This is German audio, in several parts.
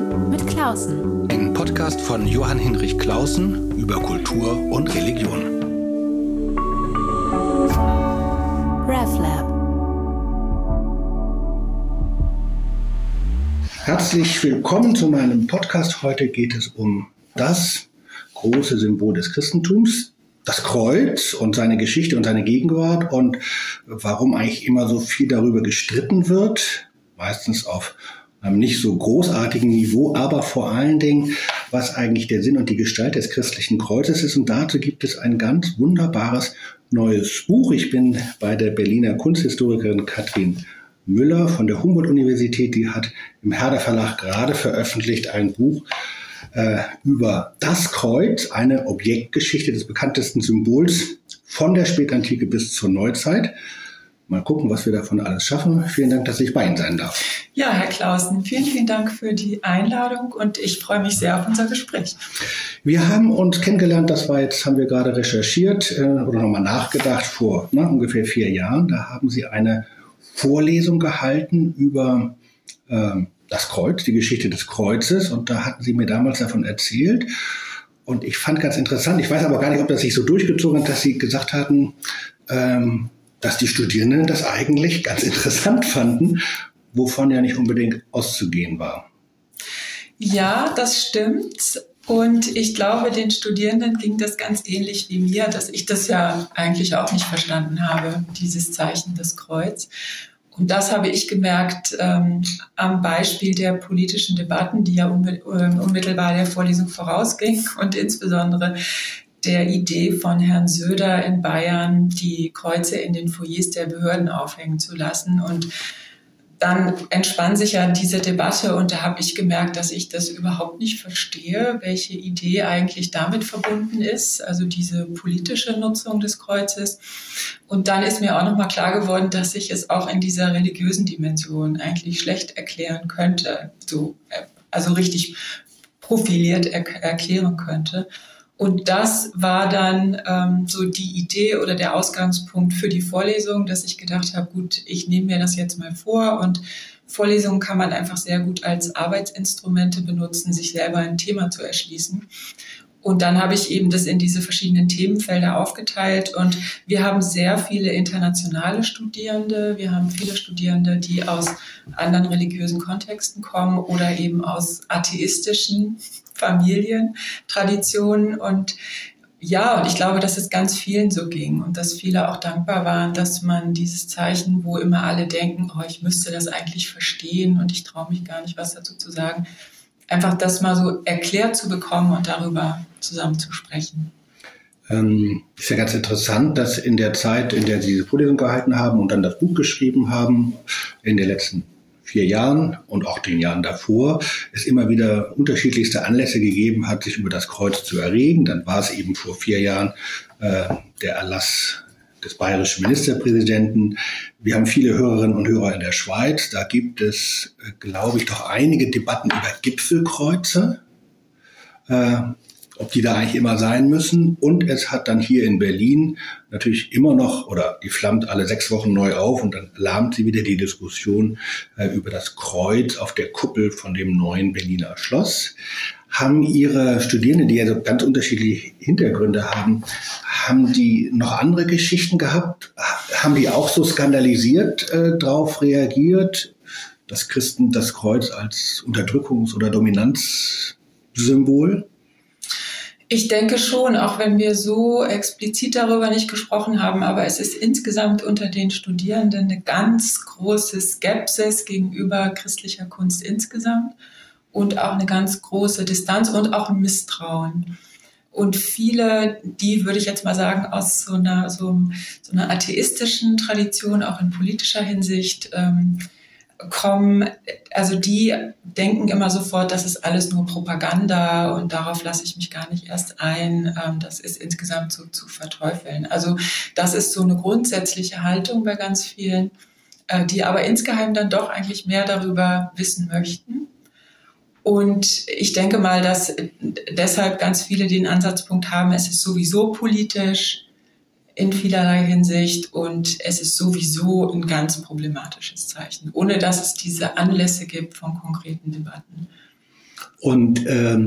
mit Clausen. Ein Podcast von Johann Hinrich Clausen über Kultur und Religion. RevLab. Herzlich willkommen zu meinem Podcast. Heute geht es um das große Symbol des Christentums, das Kreuz und seine Geschichte und seine Gegenwart und warum eigentlich immer so viel darüber gestritten wird, meistens auf einem nicht so großartigen Niveau, aber vor allen Dingen, was eigentlich der Sinn und die Gestalt des christlichen Kreuzes ist. Und dazu gibt es ein ganz wunderbares neues Buch. Ich bin bei der Berliner Kunsthistorikerin Katrin Müller von der Humboldt-Universität. Die hat im Herder Verlag gerade veröffentlicht ein Buch über das Kreuz, eine Objektgeschichte des bekanntesten Symbols von der Spätantike bis zur Neuzeit. Mal gucken, was wir davon alles schaffen. Vielen Dank, dass ich bei Ihnen sein darf. Ja, Herr Clausen, vielen, vielen Dank für die Einladung und ich freue mich sehr auf unser Gespräch. Wir haben uns kennengelernt, haben wir gerade recherchiert oder nochmal nachgedacht, vor ungefähr 4 Jahren. Da haben Sie eine Vorlesung gehalten über das Kreuz, die Geschichte des Kreuzes, und da hatten Sie mir damals davon erzählt. Und ich fand ganz interessant, ich weiß aber gar nicht, ob das sich so durchgezogen hat, dass Sie gesagt hatten, dass die Studierenden das eigentlich ganz interessant fanden, wovon ja nicht unbedingt auszugehen war. Ja, das stimmt. Und ich glaube, den Studierenden ging das ganz ähnlich wie mir, dass ich das ja eigentlich auch nicht verstanden habe, dieses Zeichen des Kreuz. Und das habe ich gemerkt am Beispiel der politischen Debatten, die ja unmittelbar der Vorlesung vorausging und insbesondere der Idee von Herrn Söder in Bayern, die Kreuze in den Foyers der Behörden aufhängen zu lassen. Und dann entspann sich ja diese Debatte und da habe ich gemerkt, dass ich das überhaupt nicht verstehe, welche Idee eigentlich damit verbunden ist, also diese politische Nutzung des Kreuzes. Und dann ist mir auch nochmal klar geworden, dass ich es auch in dieser religiösen Dimension eigentlich schlecht erklären könnte, also richtig profiliert erklären könnte. Und das war dann so die Idee oder der Ausgangspunkt für die Vorlesung, dass ich gedacht habe, gut, ich nehme mir das jetzt mal vor und Vorlesungen kann man einfach sehr gut als Arbeitsinstrumente benutzen, sich selber ein Thema zu erschließen. Und dann habe ich eben das in diese verschiedenen Themenfelder aufgeteilt und wir haben sehr viele internationale Studierende, wir haben viele Studierende, die aus anderen religiösen Kontexten kommen oder eben aus atheistischen Familien, Traditionen und ja, und ich glaube, dass es ganz vielen so ging und dass viele auch dankbar waren, dass man dieses Zeichen, wo immer alle denken, ich müsste das eigentlich verstehen und ich traue mich gar nicht, was dazu zu sagen, einfach das mal so erklärt zu bekommen und darüber zusammen zu sprechen. Ist ja ganz interessant, dass in der Zeit, in der Sie diese Vorlesung gehalten haben und dann das Buch geschrieben haben, in den letzten 4 Jahren und auch den Jahren davor, es immer wieder unterschiedlichste Anlässe gegeben hat, sich über das Kreuz zu erregen. Dann war es eben vor 4 Jahren der Erlass des bayerischen Ministerpräsidenten. Wir haben viele Hörerinnen und Hörer in der Schweiz. Da gibt es, glaube ich, doch einige Debatten über Gipfelkreuze, ob die da eigentlich immer sein müssen. Und es hat dann hier in Berlin natürlich immer noch, oder die flammt alle 6 Wochen neu auf und dann lahmt sie wieder die Diskussion über das Kreuz auf der Kuppel von dem neuen Berliner Schloss. Haben Ihre Studierenden, die ja so ganz unterschiedliche Hintergründe haben die noch andere Geschichten gehabt? Haben die auch so skandalisiert drauf reagiert, dass Christen das Kreuz als Unterdrückungs- oder Dominanzsymbol? Ich denke schon, auch wenn wir so explizit darüber nicht gesprochen haben, aber es ist insgesamt unter den Studierenden eine ganz große Skepsis gegenüber christlicher Kunst insgesamt und auch eine ganz große Distanz und auch ein Misstrauen. Und viele, die, würde ich jetzt mal sagen, aus so einer atheistischen Tradition, auch in politischer Hinsicht, kommen, also die denken immer sofort, das ist alles nur Propaganda und darauf lasse ich mich gar nicht erst ein. Das ist insgesamt so zu verteufeln. Also das ist so eine grundsätzliche Haltung bei ganz vielen, die aber insgeheim dann doch eigentlich mehr darüber wissen möchten. Und ich denke mal, dass deshalb ganz viele den Ansatzpunkt haben, es ist sowieso politisch in vielerlei Hinsicht und es ist sowieso ein ganz problematisches Zeichen, ohne dass es diese Anlässe gibt von konkreten Debatten. Und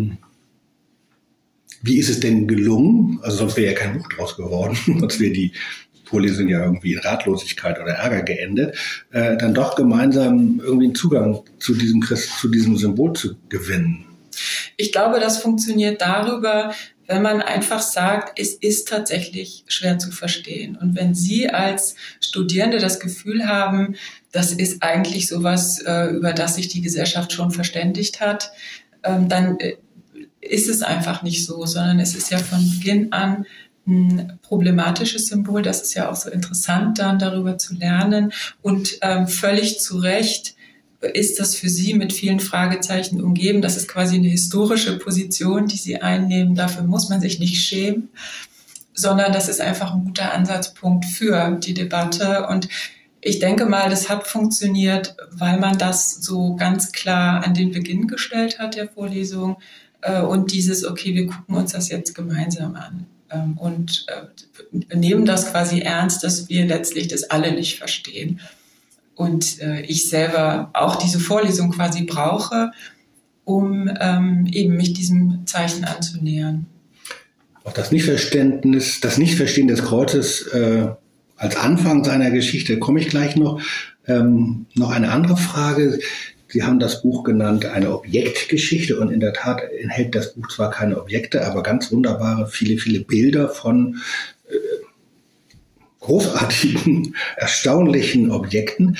wie ist es denn gelungen? Also sonst wäre ja kein Buch draus geworden, sonst wäre die Vorlesung ja irgendwie in Ratlosigkeit oder Ärger geendet, dann doch gemeinsam irgendwie einen Zugang zu diesem Symbol zu gewinnen. Ich glaube, das funktioniert darüber, wenn man einfach sagt, es ist tatsächlich schwer zu verstehen. Und wenn Sie als Studierende das Gefühl haben, das ist eigentlich sowas, über das sich die Gesellschaft schon verständigt hat, dann ist es einfach nicht so, sondern es ist ja von Beginn an ein problematisches Symbol. Das ist ja auch so interessant, dann darüber zu lernen. Und völlig zu Recht ist das für Sie mit vielen Fragezeichen umgeben. Das ist quasi eine historische Position, die Sie einnehmen. Dafür muss man sich nicht schämen, sondern das ist einfach ein guter Ansatzpunkt für die Debatte. Und ich denke mal, das hat funktioniert, weil man das so ganz klar an den Beginn gestellt hat der Vorlesung und dieses, okay, wir gucken uns das jetzt gemeinsam an und nehmen das quasi ernst, dass wir letztlich das alle nicht verstehen. Und ich selber auch diese Vorlesung quasi brauche, um eben mich diesem Zeichen anzunähern. Auch das Nichtverstehen des Kreuzes als Anfang seiner Geschichte komme ich gleich noch. Noch eine andere Frage. Sie haben das Buch genannt, eine Objektgeschichte, und in der Tat enthält das Buch zwar keine Objekte, aber ganz wunderbare, viele, viele Bilder von großartigen, erstaunlichen Objekten.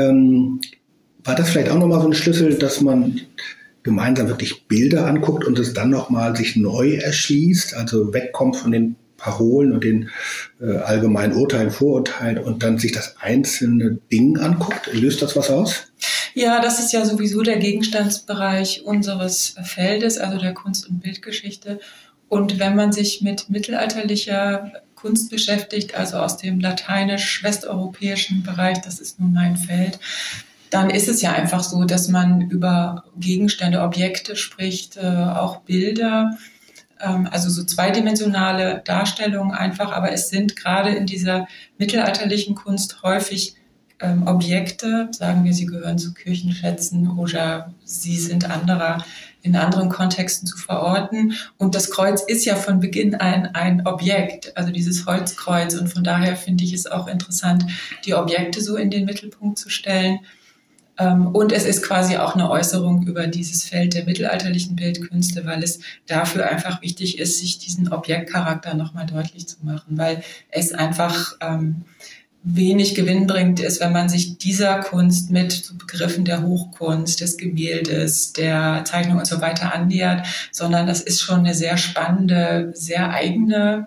War das vielleicht auch nochmal so ein Schlüssel, dass man gemeinsam wirklich Bilder anguckt und es dann nochmal sich neu erschließt, also wegkommt von den Parolen und den allgemeinen Urteilen, Vorurteilen und dann sich das einzelne Ding anguckt? Löst das was aus? Ja, das ist ja sowieso der Gegenstandsbereich unseres Feldes, also der Kunst- und Bildgeschichte. Und wenn man sich mit mittelalterlicher Kunst beschäftigt, also aus dem lateinisch-westeuropäischen Bereich, das ist nun mein Feld, dann ist es ja einfach so, dass man über Gegenstände, Objekte spricht, auch Bilder, also so zweidimensionale Darstellungen einfach, aber es sind gerade in dieser mittelalterlichen Kunst häufig Objekte, sagen wir, sie gehören zu Kirchenschätzen oder sie sind in anderen Kontexten zu verorten. Und das Kreuz ist ja von Beginn an ein Objekt, also dieses Holzkreuz. Und von daher finde ich es auch interessant, die Objekte so in den Mittelpunkt zu stellen. Und es ist quasi auch eine Äußerung über dieses Feld der mittelalterlichen Bildkünste, weil es dafür einfach wichtig ist, sich diesen Objektcharakter nochmal deutlich zu machen, weil es einfach wenig gewinnbringend ist, wenn man sich dieser Kunst mit so Begriffen der Hochkunst, des Gemäldes, der Zeichnung und so weiter annähert, sondern das ist schon eine sehr spannende, sehr eigene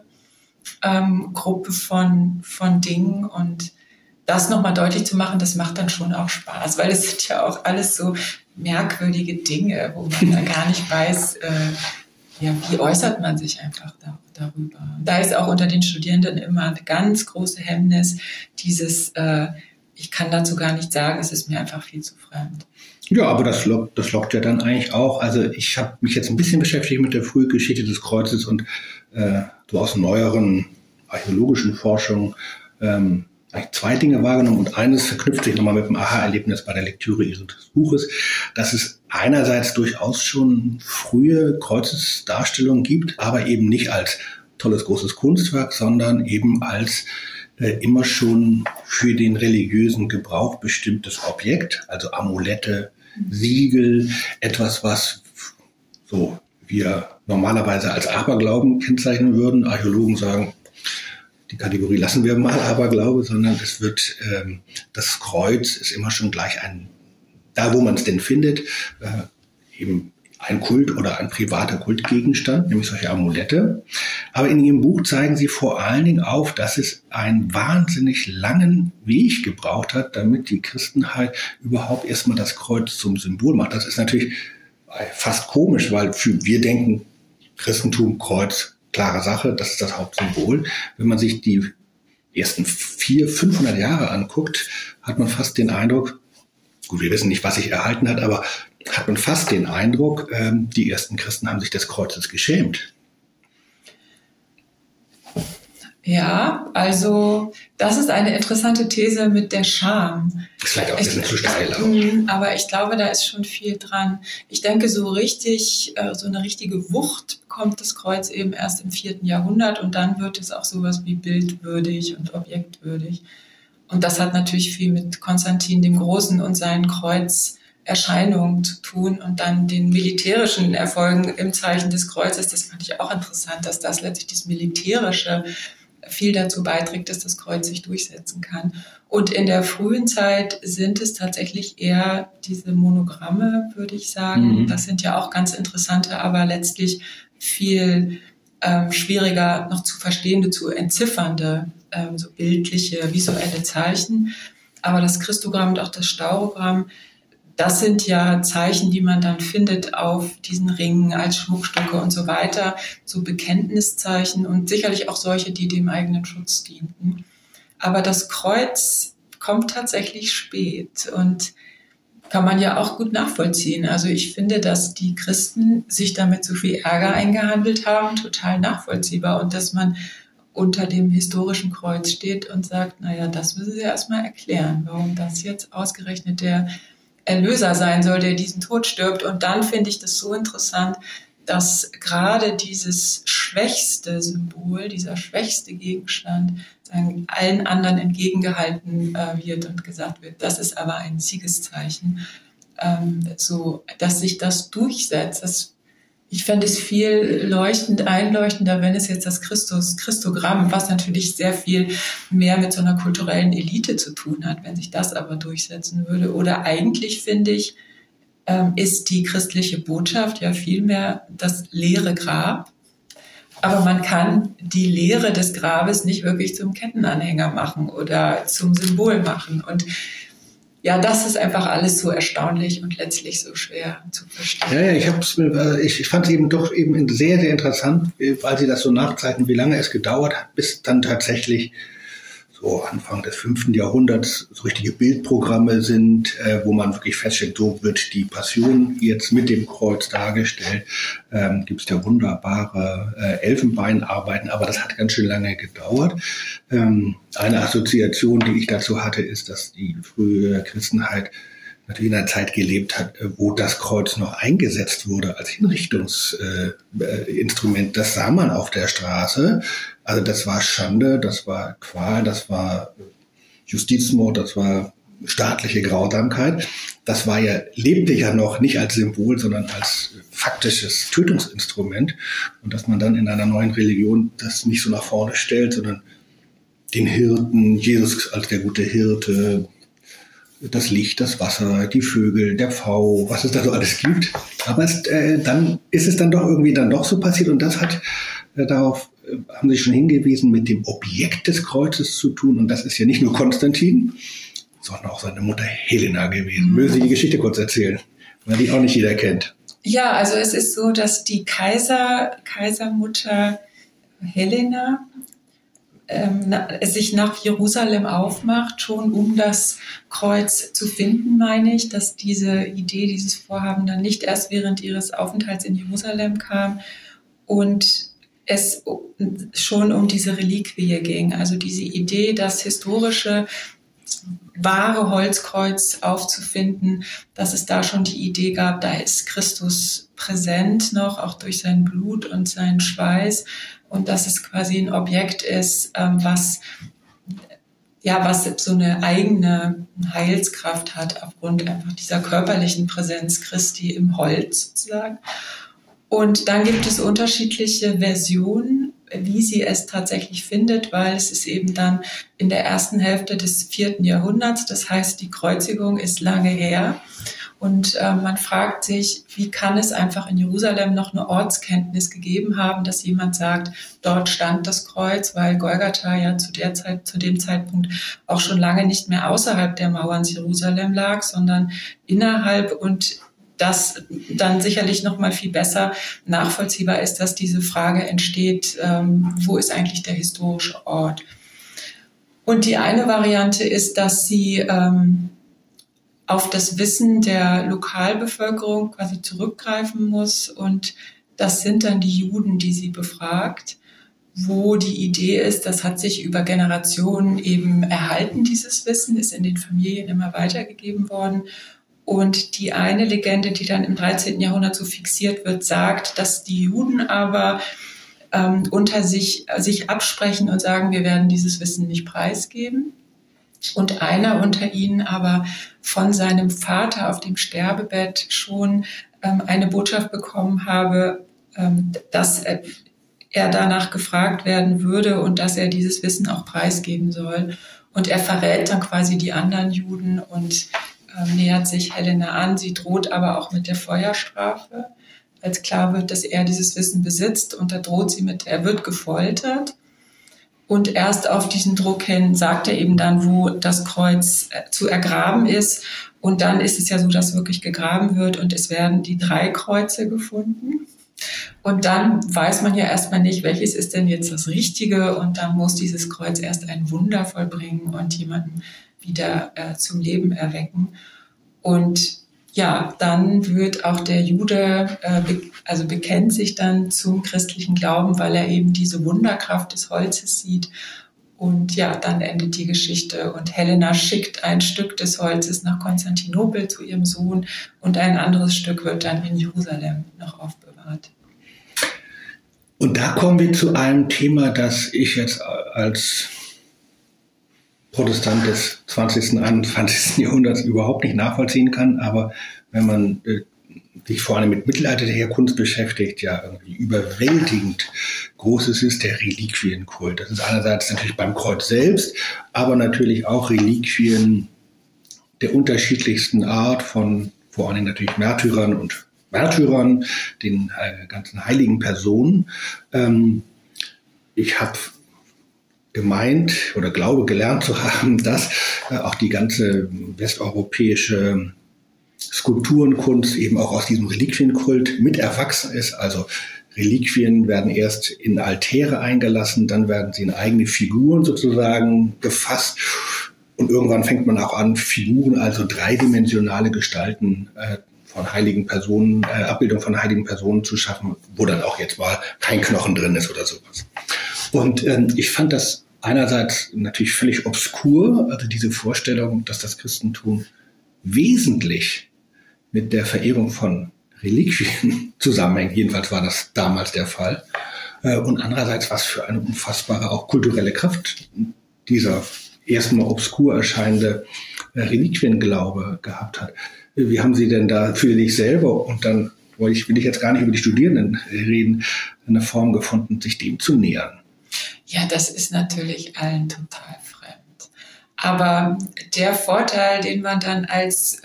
Gruppe von Dingen, und das nochmal deutlich zu machen, das macht dann schon auch Spaß, weil es sind ja auch alles so merkwürdige Dinge, wo man dann gar nicht weiß, wie äußert man sich einfach darüber. Da ist auch unter den Studierenden immer eine ganz große Hemmnis, dieses, ich kann dazu gar nicht sagen, es ist mir einfach viel zu fremd. Ja, aber das lockt ja dann eigentlich auch. Also ich habe mich jetzt ein bisschen beschäftigt mit der Frühgeschichte des Kreuzes und so aus neueren archäologischen Forschungen eigentlich zwei Dinge wahrgenommen, und eines verknüpft sich nochmal mit dem Aha-Erlebnis bei der Lektüre Ihres Buches, dass es einerseits durchaus schon frühe Kreuzesdarstellungen gibt, aber eben nicht als tolles, großes Kunstwerk, sondern eben als immer schon für den religiösen Gebrauch bestimmtes Objekt, also Amulette, Siegel, etwas, was so wir normalerweise als Aberglauben kennzeichnen würden. Archäologen sagen, die Kategorie lassen wir mal Aberglaube, sondern es wird, das Kreuz ist immer schon gleich da wo man es denn findet, eben ein Kult oder ein privater Kultgegenstand, nämlich solche Amulette. Aber in Ihrem Buch zeigen Sie vor allen Dingen auf, dass es einen wahnsinnig langen Weg gebraucht hat, damit die Christenheit überhaupt erstmal das Kreuz zum Symbol macht. Das ist natürlich fast komisch, weil wir denken, Christentum, Kreuz, klare Sache, das ist das Hauptsymbol. Wenn man sich die ersten 400-500 Jahre anguckt, hat man fast den Eindruck, gut, wir wissen nicht, was sich erhalten hat, aber hat man fast den Eindruck, die ersten Christen haben sich des Kreuzes geschämt. Ja, also das ist eine interessante These mit der Scham. Das ist vielleicht auch ein bisschen zu steil. Aber ich glaube, da ist schon viel dran. Ich denke, so eine richtige Wucht bekommt das Kreuz eben erst im 4. Jahrhundert und dann wird es auch sowas wie bildwürdig und objektwürdig. Und das hat natürlich viel mit Konstantin dem Großen und seinen Kreuzerscheinungen zu tun und dann den militärischen Erfolgen im Zeichen des Kreuzes. Das fand ich auch interessant, dass das letztlich das Militärische viel dazu beiträgt, dass das Kreuz sich durchsetzen kann. Und in der frühen Zeit sind es tatsächlich eher diese Monogramme, würde ich sagen. Das sind ja auch ganz interessante, aber letztlich viel schwieriger noch zu verstehende, zu entziffernde, so bildliche, visuelle Zeichen. Aber das Christogramm und auch das Staurogramm, das sind ja Zeichen, die man dann findet auf diesen Ringen als Schmuckstücke und so weiter, so Bekenntniszeichen und sicherlich auch solche, die dem eigenen Schutz dienten. Aber das Kreuz kommt tatsächlich spät und kann man ja auch gut nachvollziehen. Also ich finde, dass die Christen sich damit so viel Ärger eingehandelt haben, total nachvollziehbar und dass man unter dem historischen Kreuz steht und sagt, naja, das müssen Sie erstmal erklären, warum das jetzt ausgerechnet der Erlöser sein soll, der diesen Tod stirbt. Und dann finde ich das so interessant, dass gerade dieses schwächste Symbol, dieser schwächste Gegenstand, allen anderen entgegengehalten wird und gesagt wird, das ist aber ein Siegeszeichen, so dass sich das durchsetzt. Ich fände es viel einleuchtender, wenn es jetzt das Christogramm, was natürlich sehr viel mehr mit so einer kulturellen Elite zu tun hat, wenn sich das aber durchsetzen würde. Oder eigentlich, finde ich, ist die christliche Botschaft ja vielmehr das leere Grab. Aber man kann die Leere des Grabes nicht wirklich zum Kettenanhänger machen oder zum Symbol machen. Und ja, das ist einfach alles so erstaunlich und letztlich so schwer zu verstehen. Ja, ich fand es eben doch eben sehr, sehr interessant, weil Sie das so nachzeichnen, wie lange es gedauert hat, bis dann tatsächlich so Anfang des 5. Jahrhunderts so richtige Bildprogramme sind, wo man wirklich feststellt, so wird die Passion jetzt mit dem Kreuz dargestellt. Gibt es ja wunderbare Elfenbeinarbeiten, aber das hat ganz schön lange gedauert. Eine Assoziation, die ich dazu hatte, ist, dass die frühe Christenheit natürlich in einer Zeit gelebt hat, wo das Kreuz noch eingesetzt wurde als Hinrichtungsinstrument. Das sah man auf der Straße. Also das war Schande, das war Qual, das war Justizmord, das war staatliche Grausamkeit. Das lebte ja noch nicht als Symbol, sondern als faktisches Tötungsinstrument. Und dass man dann in einer neuen Religion das nicht so nach vorne stellt, sondern den Hirten, Jesus als der gute Hirte, das Licht, das Wasser, die Vögel, der Pfau, was es da so alles gibt. Aber dann ist es dann doch irgendwie so passiert und das hat darauf haben Sie schon hingewiesen, mit dem Objekt des Kreuzes zu tun. Und das ist ja nicht nur Konstantin, sondern auch seine Mutter Helena gewesen. Mögen Sie die Geschichte kurz erzählen, weil die auch nicht jeder kennt. Ja, also es ist so, dass die Kaisermutter Helena sich nach Jerusalem aufmacht, schon um das Kreuz zu finden, meine ich, dass diese Idee, dieses Vorhaben dann nicht erst während ihres Aufenthalts in Jerusalem kam und es schon um diese Reliquie ging. Also diese Idee, das historische, wahre Holzkreuz aufzufinden, dass es da schon die Idee gab, da ist Christus präsent noch, auch durch sein Blut und seinen Schweiß und dass es quasi ein Objekt ist, was so eine eigene Heilskraft hat aufgrund einfach dieser körperlichen Präsenz Christi im Holz sozusagen. Und dann gibt es unterschiedliche Versionen, wie sie es tatsächlich findet, weil es ist eben dann in der ersten Hälfte des 4. Jahrhunderts, das heißt, die Kreuzigung ist lange her. Und man fragt sich, wie kann es einfach in Jerusalem noch eine Ortskenntnis gegeben haben, dass jemand sagt, dort stand das Kreuz, weil Golgatha ja zu dem Zeitpunkt auch schon lange nicht mehr außerhalb der Mauern Jerusalem lag, sondern innerhalb und das dann sicherlich noch mal viel besser nachvollziehbar ist, dass diese Frage entsteht, wo ist eigentlich der historische Ort? Und die eine Variante ist, dass sie auf das Wissen der Lokalbevölkerung quasi zurückgreifen muss und das sind dann die Juden, die sie befragt, wo die Idee ist, das hat sich über Generationen eben erhalten, dieses Wissen, ist in den Familien immer weitergegeben worden. Und die eine Legende, die dann im 13. Jahrhundert so fixiert wird, sagt, dass die Juden aber unter sich absprechen und sagen, wir werden dieses Wissen nicht preisgeben. Und einer unter ihnen aber von seinem Vater auf dem Sterbebett schon eine Botschaft bekommen habe, dass er danach gefragt werden würde und dass er dieses Wissen auch preisgeben soll. Und er verrät dann quasi die anderen Juden und nähert sich Helena an. Sie droht aber auch mit der Feuerstrafe, als klar wird, dass er dieses Wissen besitzt. Und da droht sie mit, er wird gefoltert. Und erst auf diesen Druck hin sagt er eben dann, wo das Kreuz zu ergraben ist. Und dann ist es ja so, dass wirklich gegraben wird und es werden die 3 Kreuze gefunden. Und dann weiß man ja erstmal nicht, welches ist denn jetzt das Richtige. Und dann muss dieses Kreuz erst ein Wunder vollbringen und jemanden wieder zum Leben erwecken. Und ja, dann wird auch der Jude, bekennt sich dann zum christlichen Glauben, weil er eben diese Wunderkraft des Holzes sieht. Und ja, dann endet die Geschichte und Helena schickt ein Stück des Holzes nach Konstantinopel zu ihrem Sohn und ein anderes Stück wird dann in Jerusalem noch aufbewahrt. Und da kommen wir zu einem Thema, das ich jetzt als Protestant des 20. und 21. Jahrhunderts überhaupt nicht nachvollziehen kann. Aber wenn man sich vor allem mit mittelalterlicher Kunst beschäftigt, ja irgendwie überwältigend Großes ist der Reliquienkult. Das ist einerseits natürlich beim Kreuz selbst, aber natürlich auch Reliquien der unterschiedlichsten Art von vor allem natürlich Märtyrern und Märtyrern, den ganzen heiligen Personen. Ich habe gemeint oder glaube gelernt zu haben, dass auch die ganze westeuropäische Skulpturenkunst eben auch aus diesem Reliquienkult mit erwachsen ist. Also Reliquien werden erst in Altäre eingelassen, dann werden sie in eigene Figuren sozusagen gefasst und irgendwann fängt man auch an, Figuren, also dreidimensionale Gestalten von heiligen Personen, Abbildung von heiligen Personen zu schaffen, wo dann auch jetzt mal kein Knochen drin ist oder sowas. Und ich fand das einerseits natürlich völlig obskur, also diese Vorstellung, dass das Christentum wesentlich mit der Verehrung von Reliquien zusammenhängt. Jedenfalls war das damals der Fall. Und andererseits, was für eine unfassbare auch kulturelle Kraft dieser erstmal obskur erscheinende Reliquienglaube gehabt hat. Wie haben Sie denn da für sich selber, und dann will ich jetzt gar nicht über die Studierenden reden, eine Form gefunden, sich dem zu nähern? Ja, das ist natürlich allen total fremd. Aber der Vorteil, den man dann als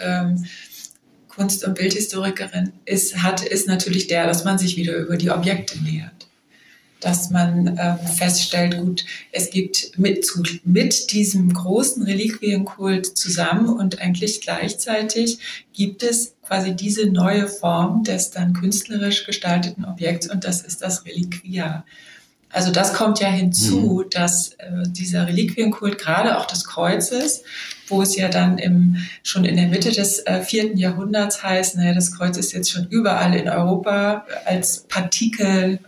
Kunst- und Bildhistorikerin hat, ist natürlich der, dass man sich wieder über die Objekte nähert. Dass man feststellt, gut, es gibt mit diesem großen Reliquienkult zusammen und eigentlich gleichzeitig gibt es quasi diese neue Form des dann künstlerisch gestalteten Objekts und das ist das Reliquia. Also das kommt ja hinzu, dass dieser Reliquienkult, gerade auch des Kreuzes, wo es ja dann schon in der Mitte des 4. Jahrhunderts heißt, naja, das Kreuz ist jetzt schon überall in Europa als Partikel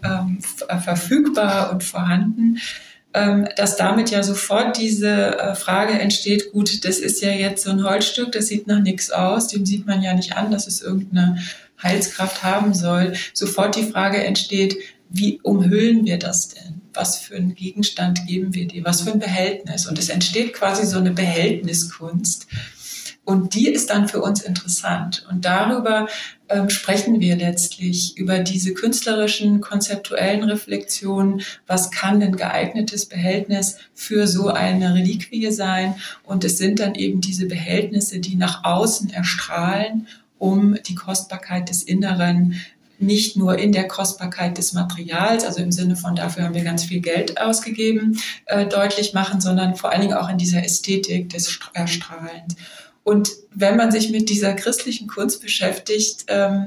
verfügbar und vorhanden, dass damit ja sofort diese Frage entsteht, gut, das ist ja jetzt so ein Holzstück, das sieht nach nichts aus, dem sieht man ja nicht an, dass es irgendeine Heilskraft haben soll. Sofort die Frage entsteht, wie umhüllen wir das denn? Was für einen Gegenstand geben wir dir? Was für ein Behältnis? Und es entsteht quasi so eine Behältniskunst. Und die ist dann für uns interessant. Und darüber sprechen wir letztlich, über diese künstlerischen, konzeptuellen Reflexionen. Was kann ein geeignetes Behältnis für so eine Reliquie sein? Und es sind dann eben diese Behältnisse, die nach außen erstrahlen, um die Kostbarkeit des Inneren nicht nur in der Kostbarkeit des Materials, also im Sinne von dafür haben wir ganz viel Geld ausgegeben, deutlich machen, sondern vor allen Dingen auch in dieser Ästhetik des Erstrahlens. Und wenn man sich mit dieser christlichen Kunst beschäftigt,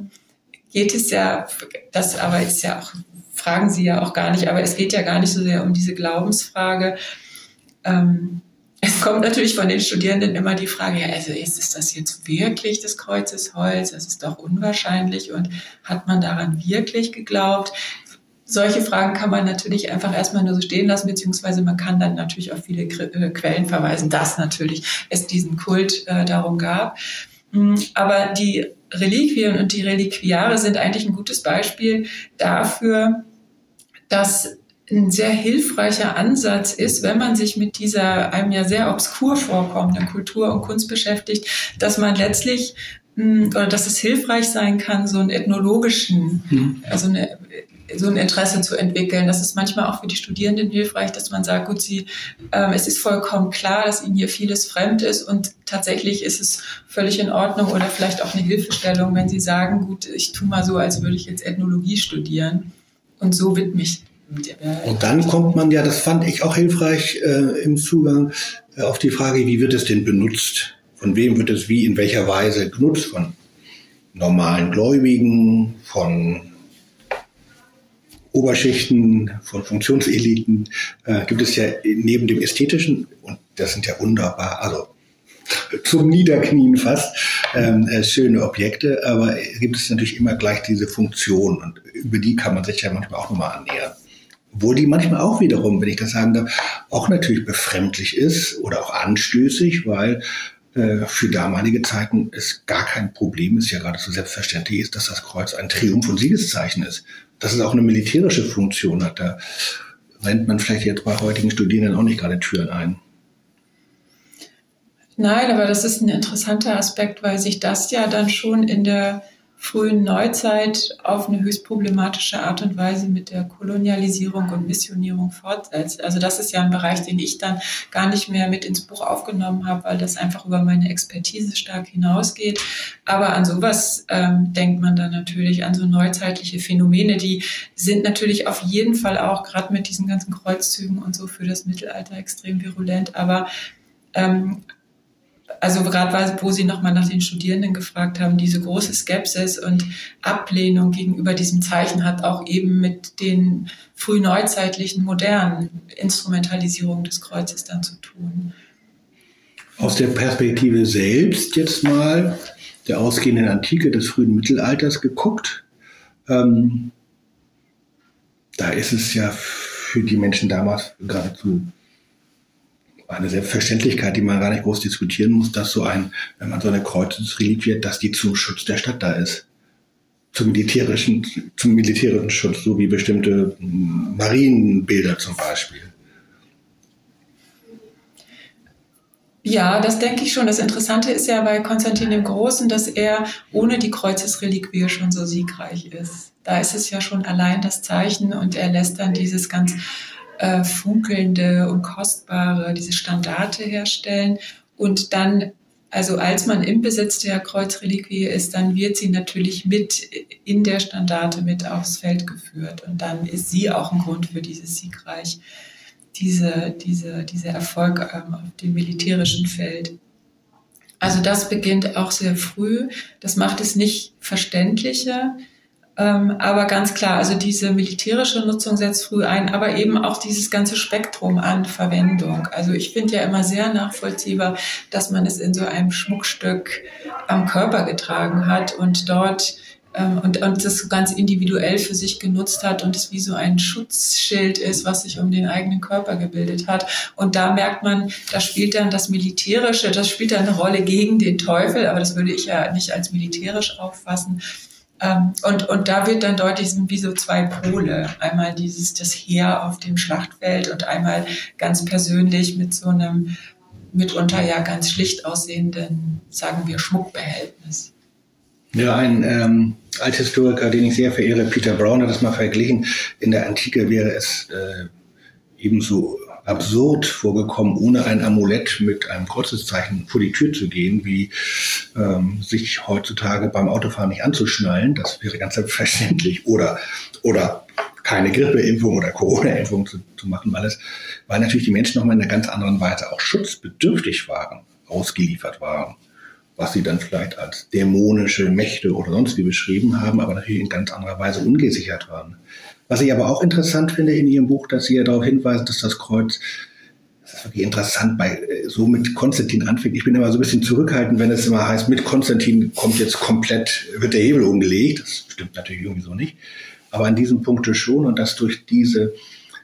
geht es ja, das aber ist ja auch, fragen Sie ja auch gar nicht, aber es geht ja gar nicht so sehr um diese Glaubensfrage. Es kommt natürlich von den Studierenden immer die Frage, ja, also ist das jetzt wirklich des Kreuzes Holz? Das ist doch unwahrscheinlich und hat man daran wirklich geglaubt? solche Fragen kann man natürlich einfach erstmal nur so stehen lassen, beziehungsweise man kann dann natürlich auf viele Quellen verweisen, dass natürlich es diesen Kult darum gab. Aber die Reliquien und die Reliquiare sind eigentlich ein gutes Beispiel dafür, dass ein sehr hilfreicher Ansatz ist, wenn man sich mit dieser einem ja sehr obskur vorkommenden Kultur und Kunst beschäftigt, dass man letztlich oder dass es hilfreich sein kann, so einen ethnologischen, so ein Interesse zu entwickeln. Das ist manchmal auch für die Studierenden hilfreich, dass man sagt, gut, es ist vollkommen klar, dass ihnen hier vieles fremd ist und tatsächlich ist es völlig in Ordnung oder vielleicht auch eine Hilfestellung, wenn sie sagen, gut, ich tue mal so, als würde ich jetzt Ethnologie studieren und so widme ich. Und dann kommt man ja, das fand ich auch hilfreich im Zugang auf die Frage, wie wird es denn benutzt? Von wem wird es wie, in welcher Weise genutzt? Von normalen Gläubigen, von Oberschichten, von Funktionseliten gibt es ja neben dem Ästhetischen, und das sind ja wunderbar, also zum Niederknien fast, schöne Objekte, aber gibt es natürlich immer gleich diese Funktion und über die kann man sich ja manchmal auch nochmal annähern. Obwohl die manchmal auch wiederum, wenn ich das sagen darf, auch natürlich befremdlich ist oder auch anstößig, weil für damalige Zeiten es gar kein Problem ist, ja geradezu selbstverständlich ist, dass das Kreuz ein Triumph- und Siegeszeichen ist. Dass es auch eine militärische Funktion hat, da rennt man vielleicht jetzt bei heutigen Studierenden auch nicht gerade Türen ein. Nein, aber das ist ein interessanter Aspekt, weil sich das ja dann schon in der frühen Neuzeit auf eine höchst problematische Art und Weise mit der Kolonialisierung und Missionierung fortsetzt. Also das ist ja ein Bereich, den ich dann gar nicht mehr mit ins Buch aufgenommen habe, weil das einfach über meine Expertise stark hinausgeht. Aber an sowas denkt man dann natürlich, an so neuzeitliche Phänomene, die sind natürlich auf jeden Fall auch gerade mit diesen ganzen Kreuzzügen und so für das Mittelalter extrem virulent. Aber also gerade wo Sie nochmal nach den Studierenden gefragt haben, diese große Skepsis und Ablehnung gegenüber diesem Zeichen hat auch eben mit den frühneuzeitlichen, modernen Instrumentalisierungen des Kreuzes dann zu tun. Aus der Perspektive selbst jetzt mal der ausgehenden Antike des frühen Mittelalters geguckt. Da ist es ja für die Menschen damals geradezu eine Selbstverständlichkeit, die man gar nicht groß diskutieren muss, dass wenn man so eine Kreuzesreliquie, dass die zum Schutz der Stadt da ist. Zum militärischen Schutz, so wie bestimmte Marienbilder zum Beispiel. Ja, das denke ich schon. Das Interessante ist ja bei Konstantin dem Großen, dass er ohne die Kreuzesreliquie schon so siegreich ist. Da ist es ja schon allein das Zeichen und er lässt dann dieses ganz funkelnde und kostbare, diese Standarte herstellen und dann, also als man im Besitz der Kreuzreliquie ist, dann wird sie natürlich mit in der Standarte mit aufs Feld geführt und dann ist sie auch ein Grund für dieses Siegreich, dieser Erfolg auf dem militärischen Feld. Also das beginnt auch sehr früh, das macht es nicht verständlicher, aber ganz klar, also diese militärische Nutzung setzt früh ein, aber eben auch dieses ganze Spektrum an Verwendung. Also ich finde ja immer sehr nachvollziehbar, dass man es in so einem Schmuckstück am Körper getragen hat und dort und das so ganz individuell für sich genutzt hat und es wie so ein Schutzschild ist, was sich um den eigenen Körper gebildet hat. Und da merkt man, da spielt dann das Militärische, das spielt dann eine Rolle gegen den Teufel, aber das würde ich ja nicht als militärisch auffassen. Und da wird dann deutlich, sind wie so zwei Pole. Einmal das Heer auf dem Schlachtfeld und einmal ganz persönlich mit so einem mitunter ja ganz schlicht aussehenden, sagen wir, Schmuckbehältnis. Ja, ein Althistoriker, den ich sehr verehre, Peter Brown, hat das mal verglichen. In der Antike wäre es ebenso absurd vorgekommen, ohne ein Amulett mit einem Kreuzeszeichen vor die Tür zu gehen, wie sich heutzutage beim Autofahren nicht anzuschnallen. Das wäre ganz selbstverständlich. Oder keine Grippeimpfung oder Corona-Impfung zu machen, weil natürlich die Menschen nochmal in einer ganz anderen Weise auch schutzbedürftig waren, ausgeliefert waren, was sie dann vielleicht als dämonische Mächte oder sonst wie beschrieben haben, aber natürlich in ganz anderer Weise ungesichert waren. Was ich aber auch interessant finde in Ihrem Buch, dass Sie ja darauf hinweisen, dass das Kreuz, das ist wirklich interessant, so mit Konstantin anfängt. Ich bin immer so ein bisschen zurückhaltend, wenn es immer heißt, mit Konstantin wird der Hebel umgelegt. Das stimmt natürlich irgendwie so nicht. aber an diesem Punkte schon und dass durch diese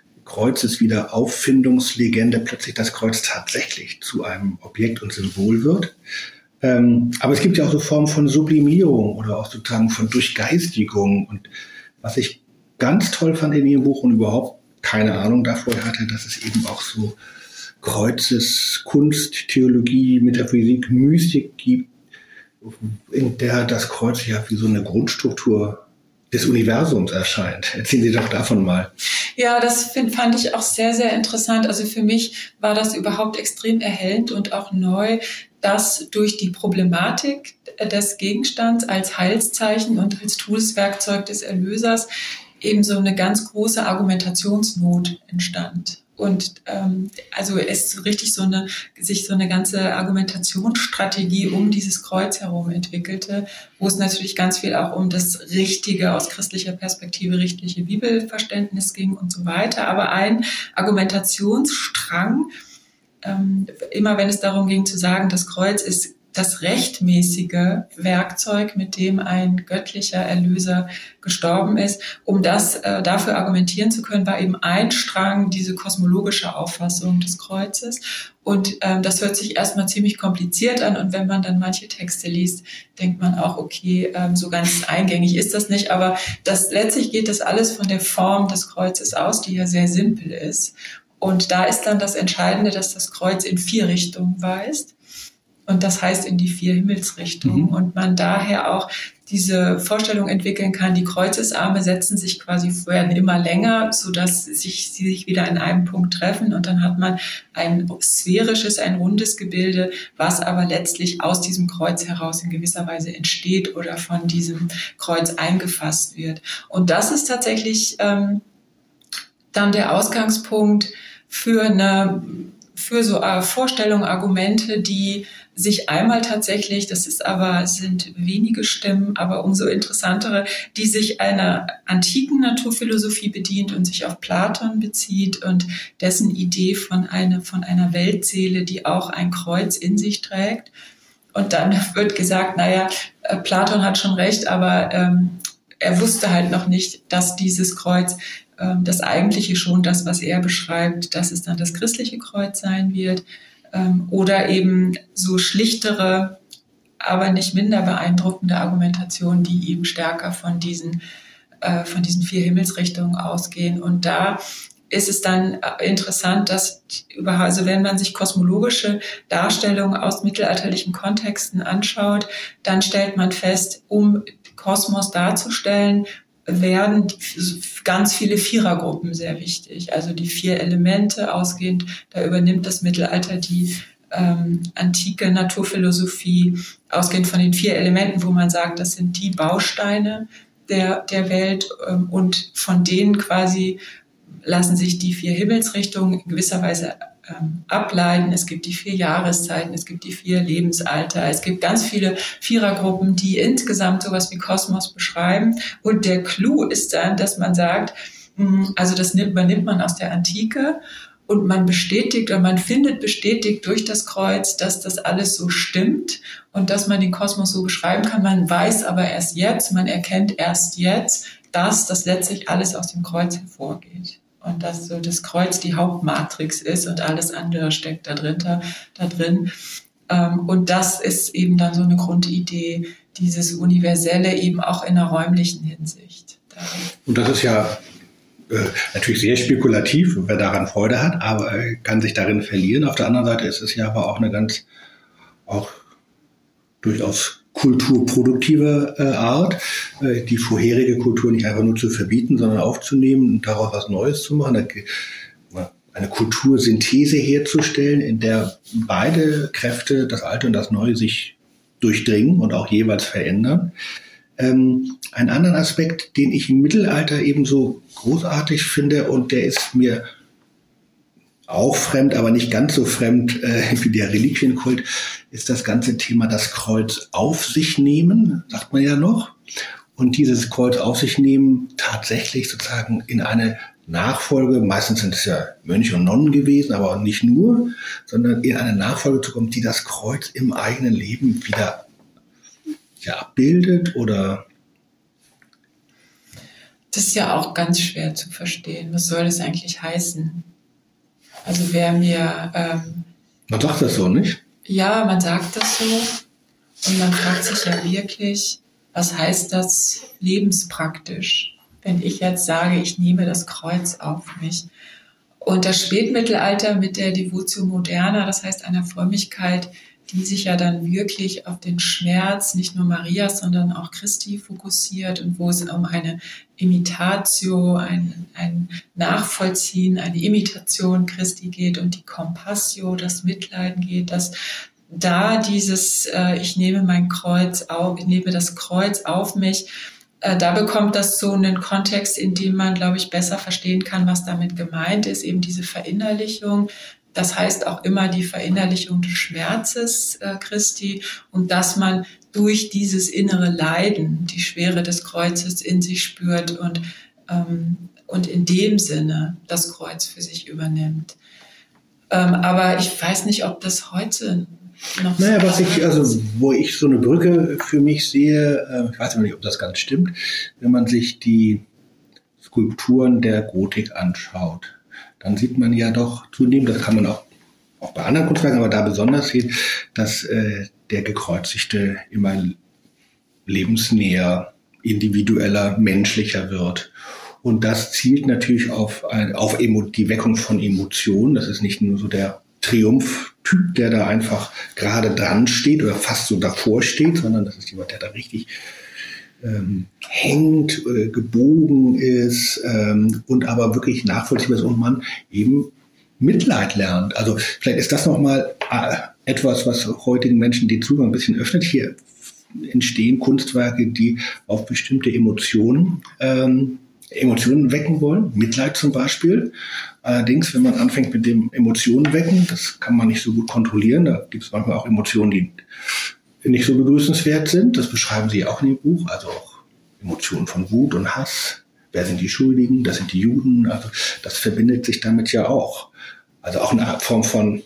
Kreuzeswiederauffindungslegende plötzlich das Kreuz tatsächlich zu einem Objekt und Symbol wird. Aber es gibt ja auch so Formen von Sublimierung oder auch sozusagen von Durchgeistigung. Und was ich ganz toll fand in Ihrem Buch und überhaupt keine Ahnung davor hatte, dass es eben auch so Kreuzeskunst, Theologie, Metaphysik, Mystik gibt, in der das Kreuz ja wie so eine Grundstruktur des Universums erscheint. Erzählen Sie doch davon mal. Ja, das fand ich auch sehr, sehr interessant. Also für mich war das überhaupt extrem erhellend und auch neu, dass durch die Problematik des Gegenstands als Heilszeichen und als Toolswerkzeug des Erlösers eben so eine ganz große Argumentationsnot entstand. Und also es richtig sich so eine ganze Argumentationsstrategie um dieses Kreuz herum entwickelte, wo es natürlich ganz viel auch um das richtige, aus christlicher Perspektive richtige Bibelverständnis ging und so weiter. Aber ein Argumentationsstrang, immer wenn es darum ging zu sagen, das Kreuz ist das rechtmäßige Werkzeug, mit dem ein göttlicher Erlöser gestorben ist. Um das dafür argumentieren zu können, war eben ein Strang diese kosmologische Auffassung des Kreuzes. Und das hört sich erstmal ziemlich kompliziert an. Und wenn man dann manche Texte liest, denkt man auch, okay, so ganz eingängig ist das nicht. Aber letztlich geht das alles von der Form des Kreuzes aus, die ja sehr simpel ist. Und da ist dann das Entscheidende, dass das Kreuz in 4 Richtungen weist. Und das heißt in die 4 Himmelsrichtungen. Mhm. Und man daher auch diese Vorstellung entwickeln kann, die Kreuzesarme werden immer länger, sodass sie sich wieder in einem Punkt treffen. Und dann hat man ein sphärisches, ein rundes Gebilde, was aber letztlich aus diesem Kreuz heraus in gewisser Weise entsteht oder von diesem Kreuz eingefasst wird. Und das ist tatsächlich dann der Ausgangspunkt für so Vorstellungen, Argumente, die sich einmal tatsächlich, sind wenige Stimmen, aber umso interessantere, die sich einer antiken Naturphilosophie bedient und sich auf Platon bezieht und dessen Idee von einer Weltseele, die auch ein Kreuz in sich trägt. Und dann wird gesagt, Platon hat schon recht, aber er wusste halt noch nicht, dass dieses Kreuz das eigentliche schon, das, was er beschreibt, dass es dann das christliche Kreuz sein wird, oder eben so schlichtere, aber nicht minder beeindruckende Argumentationen, die eben stärker von diesen 4 Himmelsrichtungen ausgehen. Und da ist es dann interessant, dass wenn man sich kosmologische Darstellungen aus mittelalterlichen Kontexten anschaut, dann stellt man fest, um Kosmos darzustellen, werden ganz viele Vierergruppen sehr wichtig. Also die 4 Elemente ausgehend, da übernimmt das Mittelalter die antike Naturphilosophie, ausgehend von den 4 Elementen, wo man sagt, das sind die Bausteine der Welt und von denen quasi lassen sich die 4 Himmelsrichtungen in gewisser Weise ableiten. Es gibt die 4 Jahreszeiten, es gibt die 4 Lebensalter, es gibt ganz viele Vierergruppen, die insgesamt sowas wie Kosmos beschreiben. Und der Clou ist dann, dass man sagt, also das übernimmt man aus der Antike und man bestätigt oder man findet bestätigt durch das Kreuz, dass das alles so stimmt und dass man den Kosmos so beschreiben kann. Man weiß aber erst jetzt, man erkennt erst jetzt, dass das letztlich alles aus dem Kreuz hervorgeht. Und dass so das Kreuz die Hauptmatrix ist und alles andere steckt da drin. Und das ist eben dann so eine Grundidee, dieses Universelle eben auch in einer räumlichen Hinsicht. Und das ist ja natürlich sehr spekulativ, wer daran Freude hat, aber kann sich darin verlieren. Auf der anderen Seite ist es ja aber auch eine ganz, auch durchaus kulturproduktive Art, die vorherige Kultur nicht einfach nur zu verbieten, sondern aufzunehmen und daraus was Neues zu machen, eine Kultursynthese herzustellen, in der beide Kräfte, das Alte und das Neue, sich durchdringen und auch jeweils verändern. Einen anderen Aspekt, den ich im Mittelalter ebenso großartig finde, und der ist mir auch fremd, aber nicht ganz so fremd wie der Reliquienkult, ist das ganze Thema das Kreuz auf sich nehmen, sagt man ja noch. Und dieses Kreuz auf sich nehmen tatsächlich sozusagen in eine Nachfolge, meistens sind es ja Mönche und Nonnen gewesen, aber auch nicht nur, sondern in eine Nachfolge zu kommen, die das Kreuz im eigenen Leben wieder abbildet oder... Das ist ja auch ganz schwer zu verstehen. Was soll das eigentlich heißen? Also wer mir... Man sagt das so, nicht? Ja, man sagt das so. Und man fragt sich ja wirklich, was heißt das lebenspraktisch? Wenn ich jetzt sage, ich nehme das Kreuz auf mich. Und das Spätmittelalter mit der Devotio Moderna, das heißt einer Frömmigkeit, die sich ja dann wirklich auf den Schmerz nicht nur Marias, sondern auch Christi fokussiert und wo es um eine Imitatio, ein Nachvollziehen, eine Imitation Christi geht und die Compassio, das Mitleiden geht, dass da dieses ich nehme das Kreuz auf mich, da bekommt das so einen Kontext, in dem man, glaube ich, besser verstehen kann, was damit gemeint ist, eben diese Verinnerlichung. Das heißt auch immer die Verinnerlichung des Schmerzes Christi und dass man durch dieses innere Leiden die Schwere des Kreuzes in sich spürt und in dem Sinne das Kreuz für sich übernimmt. Aber ich weiß nicht, ob das heute noch so wo ich so eine Brücke für mich sehe, ich weiß nicht, ob das ganz stimmt, wenn man sich die Skulpturen der Gotik anschaut, dann sieht man ja doch zunehmend, das kann man auch bei anderen Kunstwerken, aber da besonders sehen, dass der Gekreuzigte immer lebensnäher, individueller, menschlicher wird. Und das zielt natürlich auf die Weckung von Emotionen. Das ist nicht nur so der Triumphtyp, der da einfach gerade dran steht oder fast so davor steht, sondern das ist jemand, der da richtig hängt, gebogen ist und aber wirklich nachvollziehbar ist und man eben Mitleid lernt. Also vielleicht ist das nochmal etwas, was heutigen Menschen den Zugang ein bisschen öffnet. Hier entstehen Kunstwerke, die auf bestimmte Emotionen wecken wollen. Mitleid zum Beispiel. Allerdings, wenn man anfängt mit dem Emotionen wecken, das kann man nicht so gut kontrollieren. Da gibt es manchmal auch Emotionen, die nicht so begrüßenswert sind. Das beschreiben Sie auch in dem Buch. Also auch Emotionen von Wut und Hass. Wer sind die Schuldigen? Das sind die Juden. Also das verbindet sich damit ja auch. Also auch eine Art Form von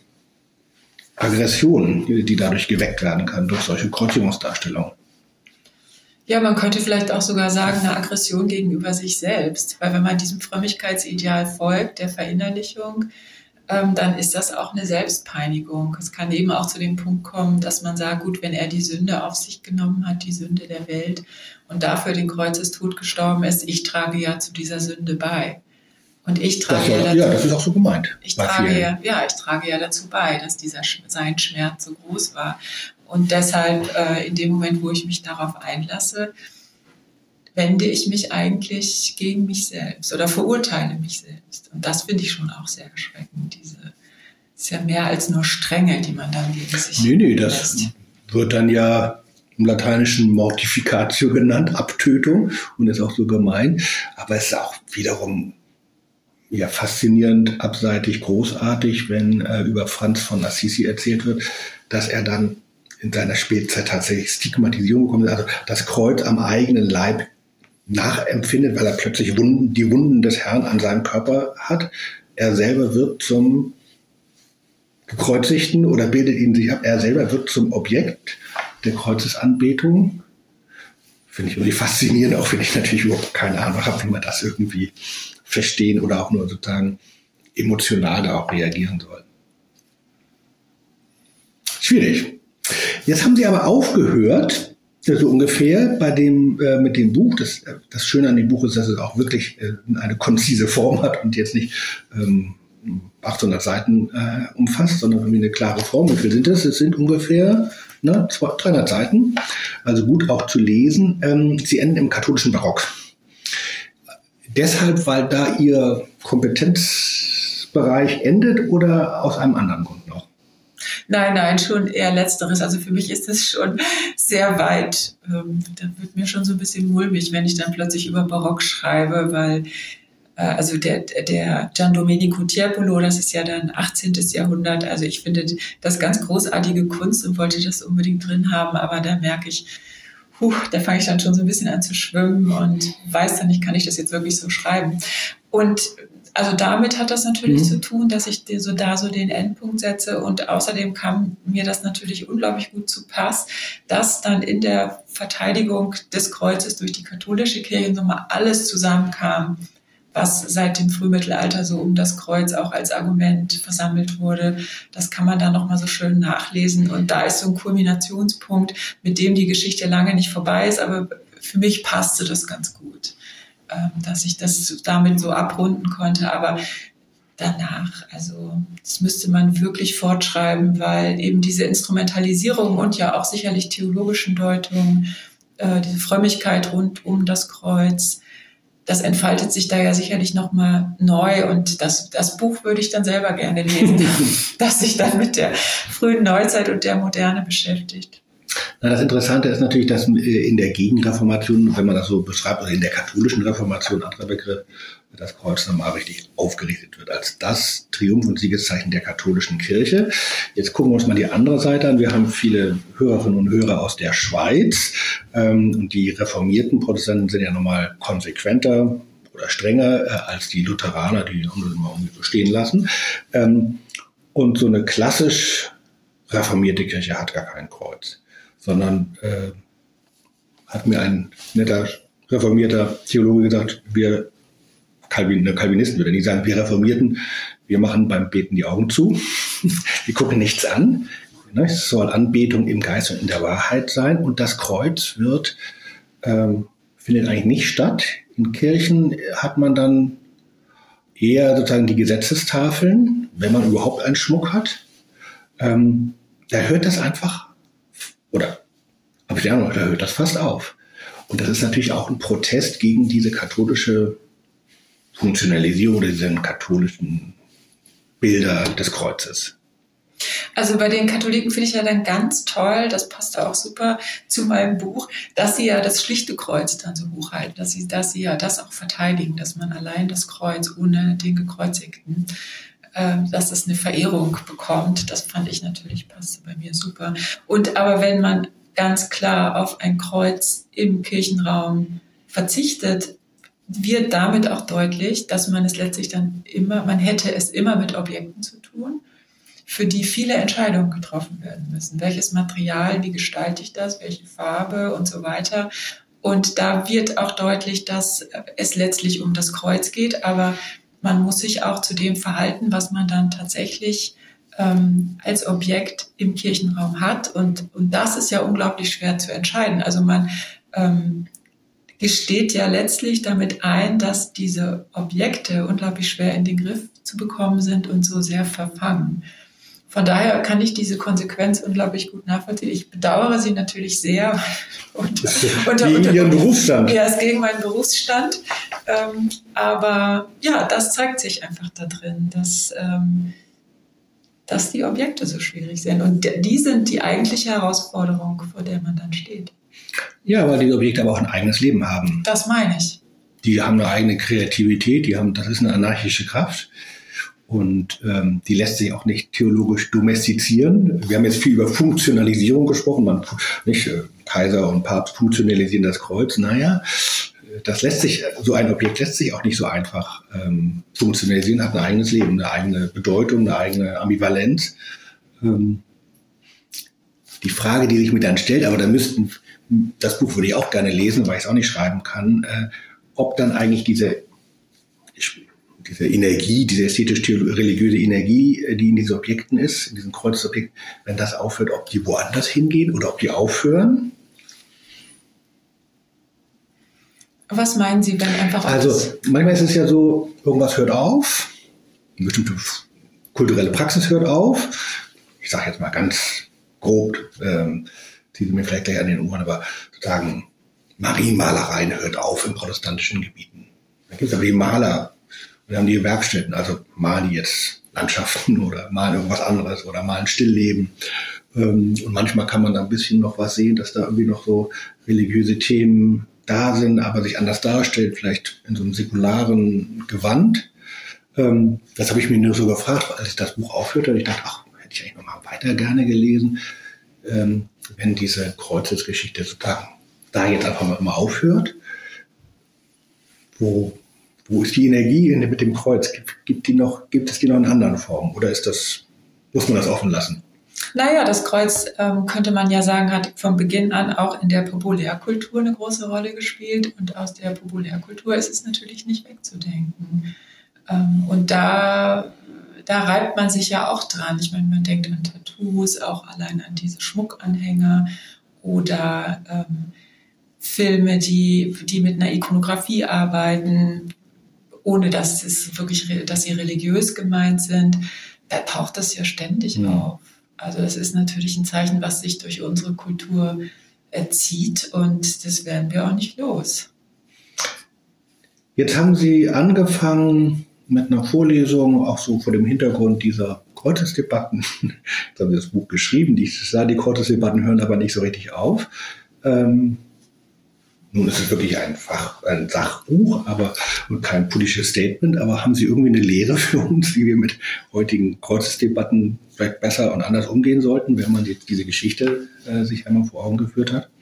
Aggression, die dadurch geweckt werden kann durch solche Kreuzigungsdarstellungen. Ja, man könnte vielleicht auch sogar sagen, eine Aggression gegenüber sich selbst. Weil wenn man diesem Frömmigkeitsideal folgt, der Verinnerlichung, dann ist das auch eine Selbstpeinigung. Es kann eben auch zu dem Punkt kommen, dass man sagt, gut, wenn er die Sünde auf sich genommen hat, die Sünde der Welt, und dafür den Kreuzestod gestorben ist, ich trage ja zu dieser Sünde bei. Und ich trage dazu, das ist auch so gemeint. Ich trage ja dazu bei, dass sein Schmerz so groß war. Und deshalb, in dem Moment, wo ich mich darauf einlasse, wende ich mich eigentlich gegen mich selbst oder verurteile mich selbst. Und das finde ich schon auch sehr erschreckend. Ist ja mehr als nur Strenge, die man dann gegen sich lässt. Das wird dann ja im Lateinischen Mortificatio genannt, Abtötung, und ist auch so gemein. Aber es ist auch wiederum ja faszinierend, abseitig, großartig, wenn über Franz von Assisi erzählt wird, dass er dann in seiner Spätzeit tatsächlich Stigmatisierung bekommt, also das Kreuz am eigenen Leib nachempfindet, weil er plötzlich die Wunden des Herrn an seinem Körper hat. Er selber wird zum Gekreuzigten oder bildet ihn sich ab. Er selber wird zum Objekt der Kreuzesanbetung. Finde ich irgendwie faszinierend, auch wenn ich natürlich überhaupt keine Ahnung habe, wie man das irgendwie verstehen oder auch nur sozusagen emotional da auch reagieren soll. Schwierig. Jetzt haben Sie aber aufgehört, so ungefähr mit dem Buch. Das Schöne an dem Buch ist, dass es auch wirklich eine konzise Form hat und jetzt nicht 800 Seiten umfasst, sondern irgendwie eine klare Form. Wie viel sind das? Es sind ungefähr 300 Seiten, also gut auch zu lesen. Sie enden im katholischen Barock. Deshalb, weil da Ihr Kompetenzbereich endet oder aus einem anderen Grund noch? Nein, schon eher Letzteres. Also für mich ist es schon sehr weit. Da wird mir schon so ein bisschen mulmig, wenn ich dann plötzlich über Barock schreibe, weil also der Gian Domenico Tiepolo, das ist ja dann 18. Jahrhundert. Also ich finde das ganz großartige Kunst und wollte das unbedingt drin haben, aber da merke ich, da fange ich dann schon so ein bisschen an zu schwimmen und weiß dann nicht, kann ich das jetzt wirklich so schreiben. Und also damit hat das natürlich zu tun, dass ich so den Endpunkt setze, und außerdem kam mir das natürlich unglaublich gut zu Pass, dass dann in der Verteidigung des Kreuzes durch die katholische Kirche nochmal alles zusammenkam, was seit dem Frühmittelalter so um das Kreuz auch als Argument versammelt wurde. Das kann man da nochmal so schön nachlesen. Und da ist so ein Kulminationspunkt, mit dem die Geschichte lange nicht vorbei ist, aber für mich passte das ganz gut, dass ich das damit so abrunden konnte. Aber danach, also das müsste man wirklich fortschreiben, weil eben diese Instrumentalisierung und ja auch sicherlich theologischen Deutungen, diese Frömmigkeit rund um das Kreuz, das entfaltet sich da ja sicherlich nochmal neu, und das Buch würde ich dann selber gerne lesen, das sich dann mit der frühen Neuzeit und der Moderne beschäftigt. Na, das Interessante ist natürlich, dass in der Gegenreformation, wenn man das so beschreibt, oder in der katholischen Reformation, anderer Begriff, das Kreuz nochmal richtig aufgerichtet wird als das Triumph- und Siegeszeichen der katholischen Kirche. Jetzt gucken wir uns mal die andere Seite an. Wir haben viele Hörerinnen und Hörer aus der Schweiz. Und die reformierten Protestanten sind ja nochmal konsequenter oder strenger als die Lutheraner, die haben das immer irgendwie so stehen lassen. Und so eine klassisch reformierte Kirche hat gar kein Kreuz, sondern hat mir ein netter reformierter Theologe gesagt, Calvinisten würde nicht sagen, wir Reformierten, wir machen beim Beten die Augen zu, wir gucken nichts an. Es soll Anbetung im Geist und in der Wahrheit sein, und das Kreuz findet eigentlich nicht statt. In Kirchen hat man dann eher sozusagen die Gesetzestafeln, wenn man überhaupt einen Schmuck hat. Da hört das einfach, da hört das fast auf. Und das ist natürlich auch ein Protest gegen diese katholische Funktionalisierung oder diese katholischen Bilder des Kreuzes. Also bei den Katholiken finde ich ja dann ganz toll, das passt auch super zu meinem Buch, dass sie ja das schlichte Kreuz dann so hochhalten, dass sie ja das auch verteidigen, dass man allein das Kreuz ohne den Gekreuzigten, dass es eine Verehrung bekommt. Das fand ich natürlich, passte bei mir super. Aber wenn man ganz klar auf ein Kreuz im Kirchenraum verzichtet, wird damit auch deutlich, dass man es letztlich man hätte es immer mit Objekten zu tun, für die viele Entscheidungen getroffen werden müssen. Welches Material, wie gestalte ich das, welche Farbe und so weiter. Und da wird auch deutlich, dass es letztlich um das Kreuz geht, aber man muss sich auch zu dem verhalten, was man dann tatsächlich als Objekt im Kirchenraum hat. Und das ist ja unglaublich schwer zu entscheiden. Also man gesteht ja letztlich damit ein, dass diese Objekte unglaublich schwer in den Griff zu bekommen sind und so sehr verfangen. Von daher kann ich diese Konsequenz unglaublich gut nachvollziehen. Ich bedauere sie natürlich sehr. Gegen Ihren Berufsstand. Ja, es ist gegen meinen Berufsstand. Aber ja, das zeigt sich einfach da drin, dass die Objekte so schwierig sind. Und die sind die eigentliche Herausforderung, vor der man dann steht. Ja, weil die Objekte aber auch ein eigenes Leben haben. Das meine ich. Die haben eine eigene Kreativität, das ist eine anarchische Kraft. Und die lässt sich auch nicht theologisch domestizieren. Wir haben jetzt viel über Funktionalisierung gesprochen. Kaiser und Papst funktionalisieren das Kreuz. Naja, so ein Objekt lässt sich auch nicht so einfach funktionalisieren, hat ein eigenes Leben, eine eigene Bedeutung, eine eigene Ambivalenz. Die Frage, die sich mir dann stellt, aber das Buch würde ich auch gerne lesen, weil ich es auch nicht schreiben kann, ob dann eigentlich diese Energie, diese ästhetisch-religiöse Energie, die in diesen Objekten ist, in diesen Kreuzobjekten, wenn das aufhört, ob die woanders hingehen oder ob die aufhören? Was meinen Sie, wenn einfach Also manchmal ist es ja so, irgendwas hört auf, eine bestimmte kulturelle Praxis hört auf. Ich sage jetzt mal ganz grob, ziehen Sie mir vielleicht gleich an den Ohren, aber sozusagen Marienmalereien hört auf in protestantischen Gebieten. Dann gibt es aber die Maler, wir haben die Werkstätten, also malen die jetzt Landschaften oder malen irgendwas anderes oder malen Stillleben. Und manchmal kann man da ein bisschen noch was sehen, dass da irgendwie noch so religiöse Themen da sind, aber sich anders darstellt, vielleicht in so einem säkularen Gewand. Das habe ich mir nur so gefragt, als ich das Buch aufhörte. Und ich dachte, hätte ich eigentlich noch mal weiter gerne gelesen, wenn diese Kreuzesgeschichte sozusagen da jetzt einfach mal aufhört. Wo Wo ist die Energie mit dem Kreuz? Gibt es die noch in anderen Formen? Oder muss man das offen lassen? Naja, das Kreuz, könnte man ja sagen, hat von Beginn an auch in der Populärkultur eine große Rolle gespielt. Und aus der Populärkultur ist es natürlich nicht wegzudenken. Und da reibt man sich ja auch dran. Ich meine, man denkt an Tattoos, auch allein an diese Schmuckanhänger oder Filme, die mit einer Ikonografie arbeiten, ohne dass sie religiös gemeint sind. Da taucht das ja ständig auf. Also das ist natürlich ein Zeichen, was sich durch unsere Kultur zieht und das werden wir auch nicht los. Jetzt haben Sie angefangen mit einer Vorlesung, auch so vor dem Hintergrund dieser Kreuzesdebatten. Jetzt haben Sie das Buch geschrieben. Die Kreuzesdebatten hören aber nicht so richtig auf. Nun ist es wirklich ein Sachbuch, und kein politisches Statement, aber haben Sie irgendwie eine Lehre für uns, wie wir mit heutigen Kreuzesdebatten vielleicht besser und anders umgehen sollten, wenn man jetzt diese Geschichte sich einmal vor Augen geführt hat?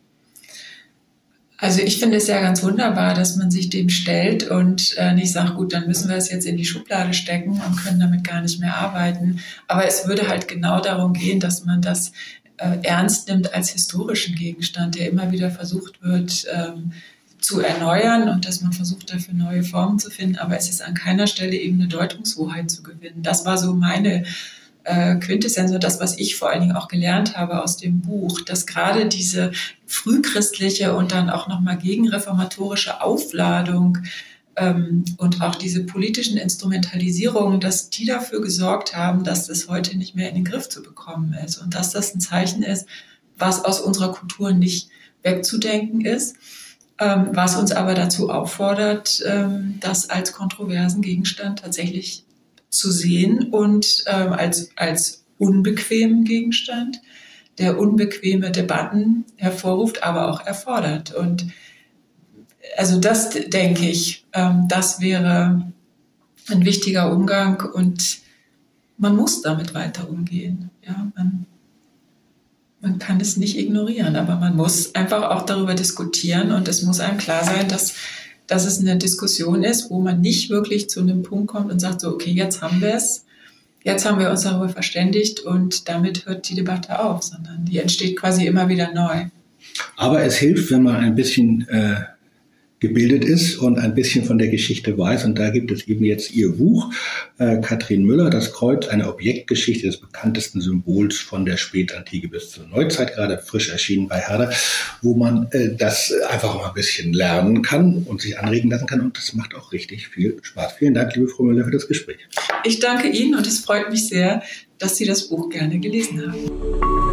Also ich finde es ja ganz wunderbar, dass man sich dem stellt und nicht sagt, gut, dann müssen wir es jetzt in die Schublade stecken und können damit gar nicht mehr arbeiten. Aber es würde halt genau darum gehen, dass man das ernst nimmt als historischen Gegenstand, der immer wieder versucht wird zu erneuern und dass man versucht, dafür neue Formen zu finden. Aber es ist an keiner Stelle eben eine Deutungshoheit zu gewinnen. Das war so meine Quintessenz und das, was ich vor allen Dingen auch gelernt habe aus dem Buch, dass gerade diese frühchristliche und dann auch nochmal gegenreformatorische Aufladung und auch diese politischen Instrumentalisierungen, dass die dafür gesorgt haben, dass das heute nicht mehr in den Griff zu bekommen ist und dass das ein Zeichen ist, was aus unserer Kultur nicht wegzudenken ist, was uns aber dazu auffordert, das als kontroversen Gegenstand tatsächlich zu sehen und als unbequemen Gegenstand, der unbequeme Debatten hervorruft, aber auch erfordert. Und also das denke ich, das wäre ein wichtiger Umgang und man muss damit weiter umgehen. Ja, man kann es nicht ignorieren, aber man muss einfach auch darüber diskutieren und es muss einem klar sein, dass es eine Diskussion ist, wo man nicht wirklich zu einem Punkt kommt und sagt so, okay, jetzt haben wir es, jetzt haben wir uns darüber verständigt und damit hört die Debatte auf, sondern die entsteht quasi immer wieder neu. Aber es hilft, wenn man ein bisschen gebildet ist und ein bisschen von der Geschichte weiß. Und da gibt es eben jetzt Ihr Buch, Katrin Müller, Das Kreuz, eine Objektgeschichte des bekanntesten Symbols von der Spätantike bis zur Neuzeit, gerade frisch erschienen bei Herder, wo man das einfach mal ein bisschen lernen kann und sich anregen lassen kann. Und das macht auch richtig viel Spaß. Vielen Dank, liebe Frau Müller, für das Gespräch. Ich danke Ihnen und es freut mich sehr, dass Sie das Buch gerne gelesen haben.